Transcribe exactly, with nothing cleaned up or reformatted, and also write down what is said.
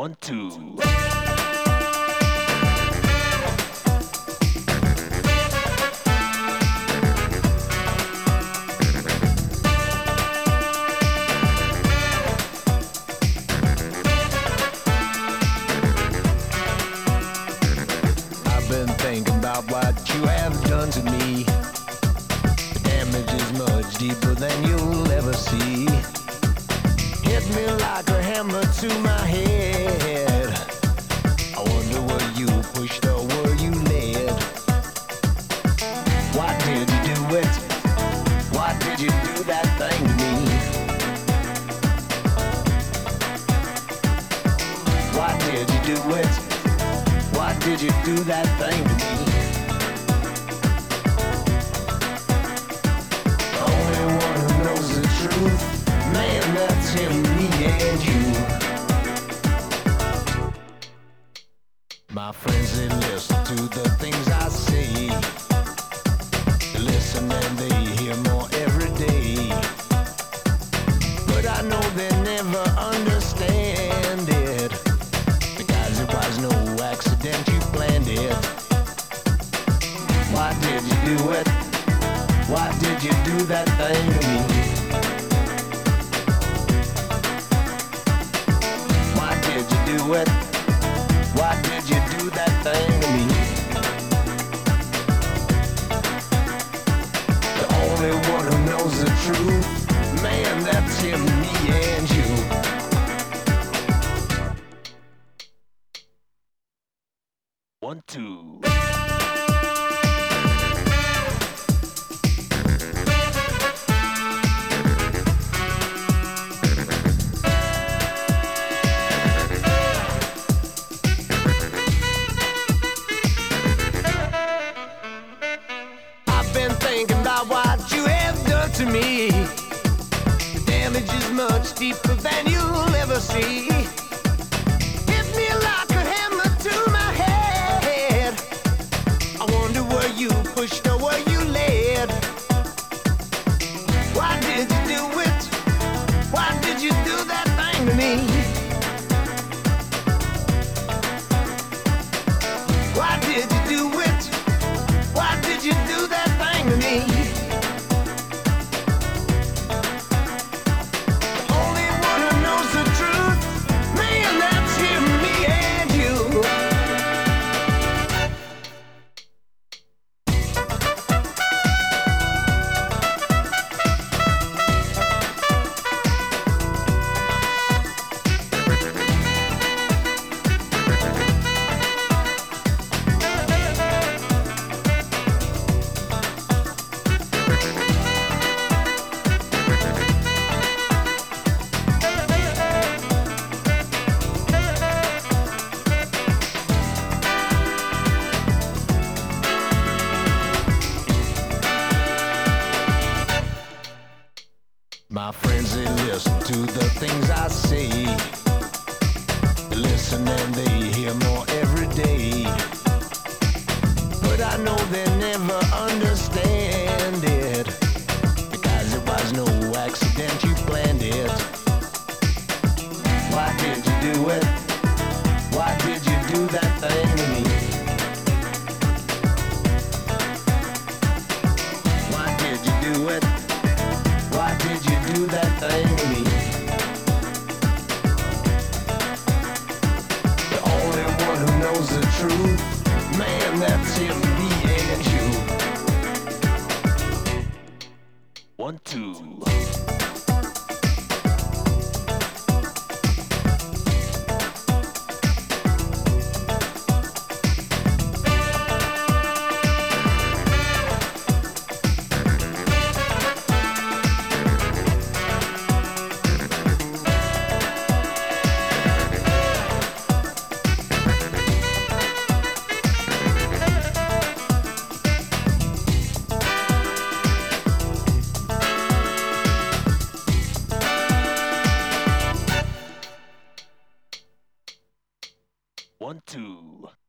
One, two. I've been thinking about what you have done to me. The damage is much deeper than you'll ever see. Hit me like a hammer to my head. I wonder were you pushed or were you led? Why did you do it? Why did you do that thing to me? Why did you do it? Why did you do that thing to me? The only one who knows the truth, man, that's him, me and you. My friends, they listen to the things I say. They listen and they hear more every day. But I know they never understand it, because it was no accident, you planned it. Why did you do it? Why did you do that thing to me? Why did you do it? Why did you do that thing to me? The only one who knows the truth, man, that's him, me and you. One, two. I've been thinking about what you have done to me. The damage is much deeper than you'll ever see. Hit me like a hammer to my head. I wonder were you pushed or were you led? Why did you do it? Why did you do that thing to me? Why did you do it? Why did you do that thing to me? The only one who knows the truth, man, that's him, me and you. My friends, they listen to the things I say. They listen and they hear more every day. But I know they never understand it, because it was no accident, you planned it. Why did you do it? Why did you do that thing to me? Why did you do it? Why did you do that thing to me? The only one who knows the truth, man, that's him, me and you. One, two. One, two.